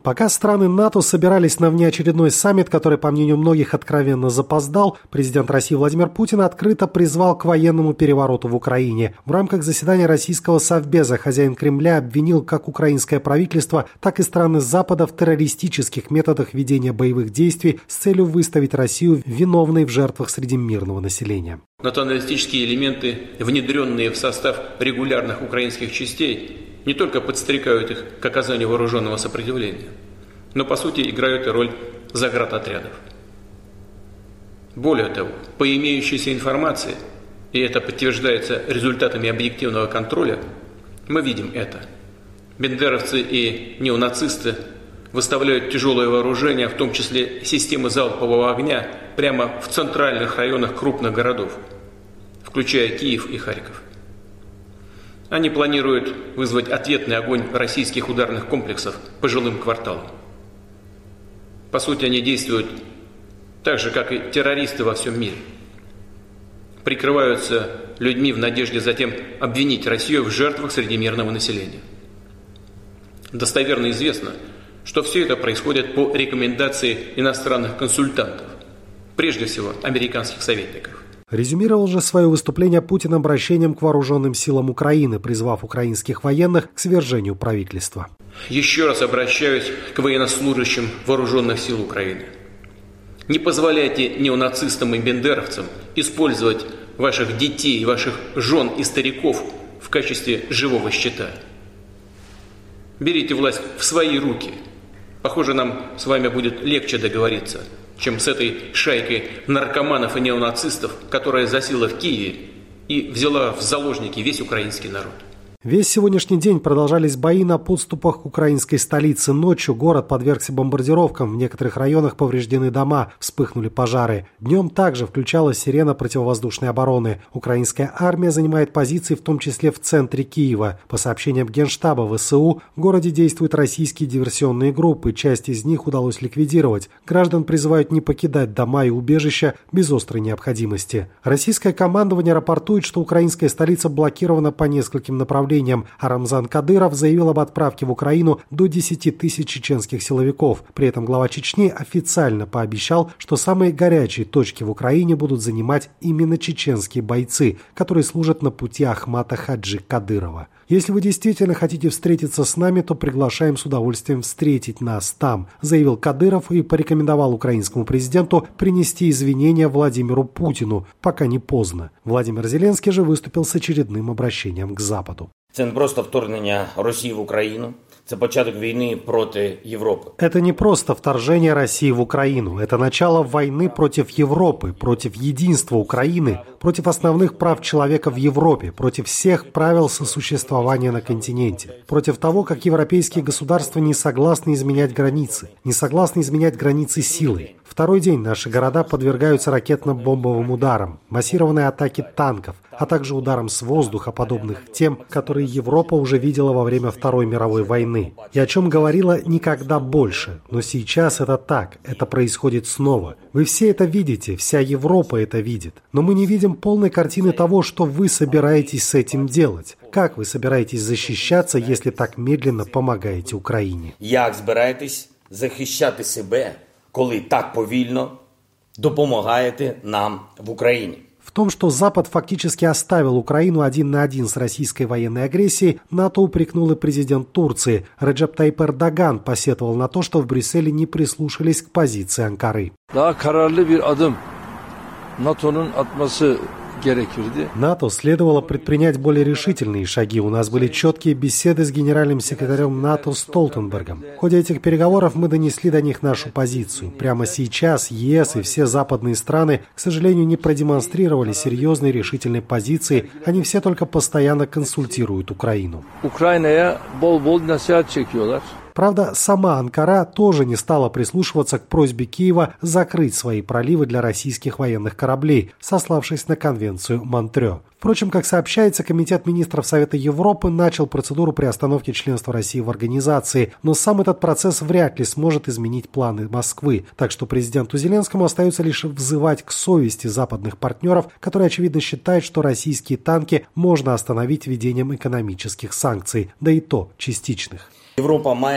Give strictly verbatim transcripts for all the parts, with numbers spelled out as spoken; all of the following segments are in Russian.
Пока страны НАТО собирались на внеочередной саммит, который, по мнению многих, откровенно запоздал, президент России Владимир Путин открыто призвал к военному перевороту в Украине. В рамках заседания российского Совбеза хозяин Кремля обвинил как украинское правительство, так и страны Запада в террористических методах ведения боевых действий с целью выставить Россию виновной в жертвах среди мирного населения. Националистические элементы, внедренные в состав регулярных украинских частей, не только подстрекают их к оказанию вооруженного сопротивления, но по сути играют и роль заградотрядов. Более того, по имеющейся информации, и это подтверждается результатами объективного контроля, мы видим это. Бендеровцы и неонацисты выставляют тяжелое вооружение, в том числе системы залпового огня, прямо в центральных районах крупных городов, включая Киев и Харьков. Они планируют вызвать ответный огонь российских ударных комплексов по жилым кварталам. По сути, они действуют так же, как и террористы во всем мире. Прикрываются людьми в надежде затем обвинить Россию в жертвах среди мирного населения. Достоверно известно, что все это происходит по рекомендации иностранных консультантов, прежде всего американских советников. Резюмировал же свое выступление Путин обращением к вооруженным силам Украины, призвав украинских военных к свержению правительства. Еще раз обращаюсь к военнослужащим вооруженных сил Украины. Не позволяйте неонацистам и бендеровцам использовать ваших детей, ваших жен и стариков в качестве живого щита. Берите власть в свои руки. Похоже, нам с вами будет легче договориться, чем с этой шайкой наркоманов и неонацистов, которая засела в Киеве и взяла в заложники весь украинский народ. Весь сегодняшний день продолжались бои на подступах к украинской столице. Ночью город подвергся бомбардировкам, в некоторых районах повреждены дома, вспыхнули пожары. Днем также включалась сирена противовоздушной обороны. Украинская армия занимает позиции в том числе в центре Киева. По сообщениям Генштаба ВСУ, в городе действуют российские диверсионные группы, часть из них удалось ликвидировать. Граждан призывают не покидать дома и убежища без острой необходимости. Российское командование рапортует, что украинская столица блокирована по нескольким направлениям, а Рамзан Кадыров заявил об отправке в Украину до десяти тысяч чеченских силовиков. При этом глава Чечни официально пообещал, что самые горячие точки в Украине будут занимать именно чеченские бойцы, которые служат на пути Ахмата Хаджи Кадырова. Если вы действительно хотите встретиться с нами, то приглашаем с удовольствием встретить нас там, заявил Кадыров и порекомендовал украинскому президенту принести извинения Владимиру Путину, пока не поздно. Владимир Зеленский же выступил с очередным обращением к Западу. Це не просто вторгнення Росії в Україну, це початок війни проти Європи. Это не просто вторжение России в Украину, это начало войны против Европы, против единства Украины, против основных прав человека в Европе, против всех правил сосуществования на континенте, против того, как европейские государства не согласны изменять границы, не согласны изменять границы силой. Второй день наши города подвергаются ракетно-бомбовым ударам, массированной атаке танков, а также ударам с воздуха, подобных тем, которые Европа уже видела во время Второй мировой войны. И о чем говорила никогда больше. Но сейчас это так, это происходит снова. Вы все это видите, вся Европа это видит. Но мы не видим полной картины того, что вы собираетесь с этим делать. Как вы собираетесь защищаться, если так медленно помогаете Украине? Як збираєтесь захищати себе, коли так повільно допомагаєте нам в Україні? В том, что Запад фактически оставил Украину один на один с российской военной агрессией, НАТО упрекнул и президент Турции. Реджеп Тайип Эрдоган посетовал на то, что в Брюсселе не прислушались к позиции Анкары. НАТО следовало предпринять более решительные шаги. У нас были четкие беседы с генеральным секретарем НАТО Столтенбергом. В ходе этих переговоров мы донесли до них нашу позицию. Прямо сейчас ЕС и все западные страны, к сожалению, не продемонстрировали серьезной решительной позиции. Они все только постоянно консультируют Украину. Украинa'ya bol-bol nasihat çekiyorlar. Правда, сама Анкара тоже не стала прислушиваться к просьбе Киева закрыть свои проливы для российских военных кораблей, сославшись на конвенцию Монтрё. Впрочем, как сообщается, Комитет министров Совета Европы начал процедуру приостановки членства России в организации, но сам этот процесс вряд ли сможет изменить планы Москвы, так что президенту Зеленскому остается лишь взывать к совести западных партнеров, которые, очевидно, считают, что российские танки можно остановить введением экономических санкций, да и то частичных. Європа має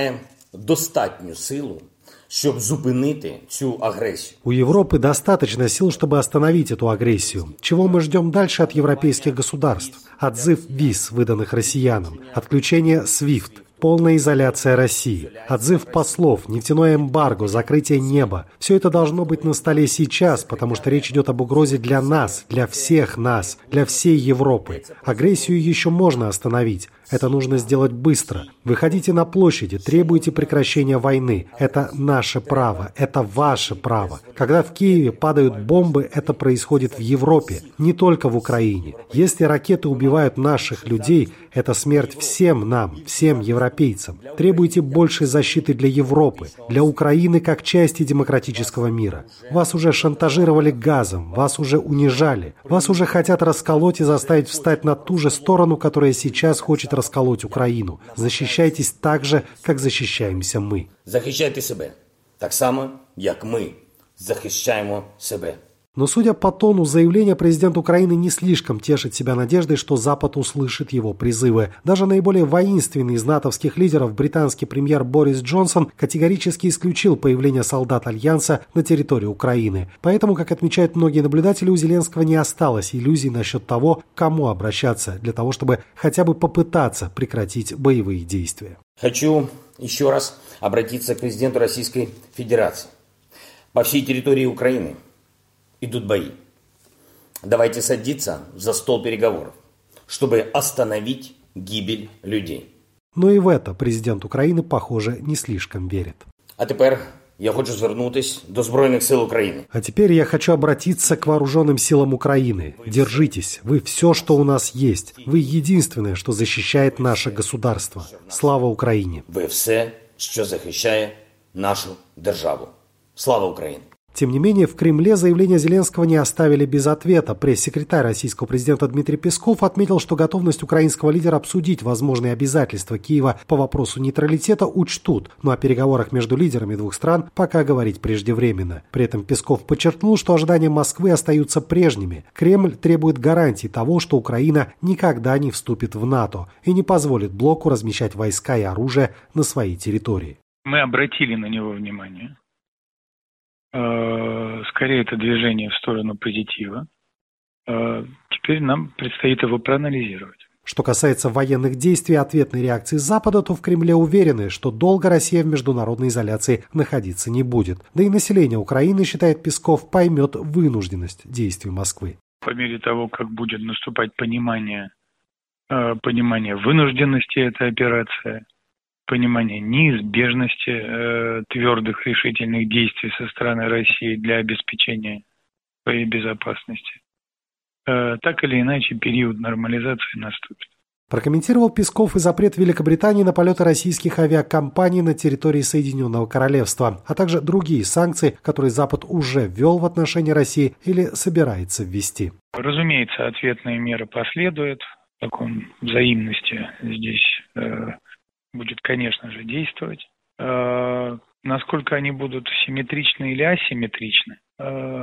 достатню силу, щоб зупинити цю агрессию. У Европы достаточно сил, чтобы остановить эту агрессию. Чего мы ждем дальше от европейских государств? Отзыв виз, выданных россиянам, отключение свифт, полная изоляция России, отзыв послов, нефтяное эмбарго, закрытие неба. Все это должно быть на столе сейчас, потому что речь идет об угрозе для нас, для всех нас, для всей Европы. Агрессию еще можно остановить. Это нужно сделать быстро. Выходите на площади, требуйте прекращения войны. Это наше право, это ваше право. Когда в Киеве падают бомбы, это происходит в Европе, не только в Украине. Если ракеты убивают наших людей, это смерть всем нам, всем европейцам. Требуйте большей защиты для Европы, для Украины как части демократического мира. Вас уже шантажировали газом, вас уже унижали, вас уже хотят расколоть и заставить встать на ту же сторону, которая сейчас хочет расколоть Украину. Защищайтесь так же, как защищаемся мы. Захищайте себе, так само, як ми захищаємо себе. Но, судя по тону заявления, президент Украины не слишком тешит себя надеждой, что Запад услышит его призывы. Даже наиболее воинственный из натовских лидеров, британский премьер Борис Джонсон, категорически исключил появление солдат Альянса на территории Украины. Поэтому, как отмечают многие наблюдатели, у Зеленского не осталось иллюзий насчет того, к кому обращаться, для того, чтобы хотя бы попытаться прекратить боевые действия. Хочу еще раз обратиться к президенту Российской Федерации. По всей территории Украины идут бои. Давайте садиться за стол переговоров, чтобы остановить гибель людей. Но и в это президент Украины, похоже, не слишком верит. А тепер я хочу звернутись до Збройних сил України. А теперь я хочу обратиться к вооруженным силам Украины. Держитесь, вы все, что у нас есть. Вы единственное, что защищает наше государство. Слава Украине! Ви все, що захищає нашу державу. Слава Україні! Тем не менее, в Кремле заявления Зеленского не оставили без ответа. Пресс-секретарь российского президента Дмитрий Песков отметил, что готовность украинского лидера обсудить возможные обязательства Киева по вопросу нейтралитета учтут, но о переговорах между лидерами двух стран пока говорить преждевременно. При этом Песков подчеркнул, что ожидания Москвы остаются прежними. Кремль требует гарантий того, что Украина никогда не вступит в НАТО и не позволит блоку размещать войска и оружие на своей территории. Мы обратили на него внимание. Скорее, это движение в сторону позитива. Теперь нам предстоит его проанализировать. Что касается военных действий и ответной реакции Запада, то в Кремле уверены, что долго Россия в международной изоляции находиться не будет. Да и население Украины, считает Песков, поймет вынужденность действий Москвы. По мере того, как будет наступать понимание, понимание вынужденности этой операции, понимание неизбежности э, твердых решительных действий со стороны России для обеспечения своей безопасности, э, так или иначе период нормализации наступит. Прокомментировал Песков и запрет Великобритании на полеты российских авиакомпаний на территории Соединенного Королевства, а также другие санкции, которые Запад уже ввел в отношении России или собирается ввести. Разумеется, ответные меры последуют. В таком взаимности здесь э, будет, конечно же, действовать. Э, насколько они будут симметричны или асимметричны, э,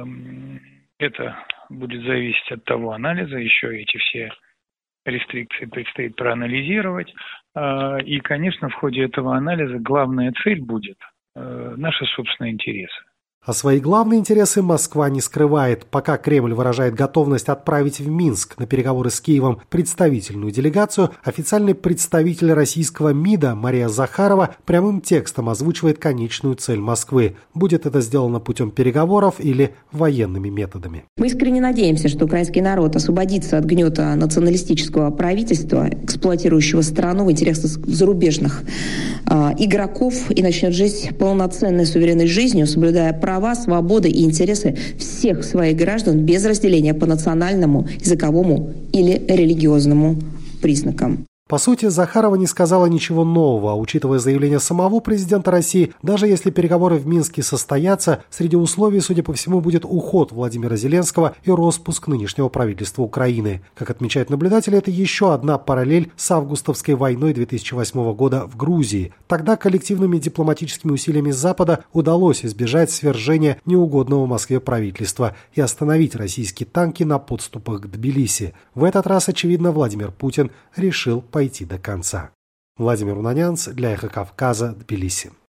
это будет зависеть от того анализа. Еще эти все рестрикции предстоит проанализировать. Э, и, конечно, в ходе этого анализа главная цель будет э, наши собственные интересы. А свои главные интересы Москва не скрывает. Пока Кремль выражает готовность отправить в Минск на переговоры с Киевом представительную делегацию, официальный представитель российского МИДа Мария Захарова прямым текстом озвучивает конечную цель Москвы. Будет это сделано путем переговоров или военными методами. Мы искренне надеемся, что украинский народ освободится от гнета националистического правительства, эксплуатирующего страну в интересах зарубежных э, игроков, и начнет жить полноценной суверенной жизнью, соблюдая права, права, свободы и интересы всех своих граждан без разделения по национальному, языковому или религиозному признакам. По сути, Захарова не сказала ничего нового, учитывая заявление самого президента России. Даже если переговоры в Минске состоятся, среди условий, судя по всему, будет уход Владимира Зеленского и распуск нынешнего правительства Украины. Как отмечают наблюдатели, это еще одна параллель с августовской войной две тысячи восьмого года в Грузии. Тогда коллективными дипломатическими усилиями Запада удалось избежать свержения неугодного Москве правительства и остановить российские танки на подступах к Тбилиси. В этот раз, очевидно, Владимир Путин решил пойти до конца. Владимир Унанянц для «Эхо Кавказа», Тбилиси.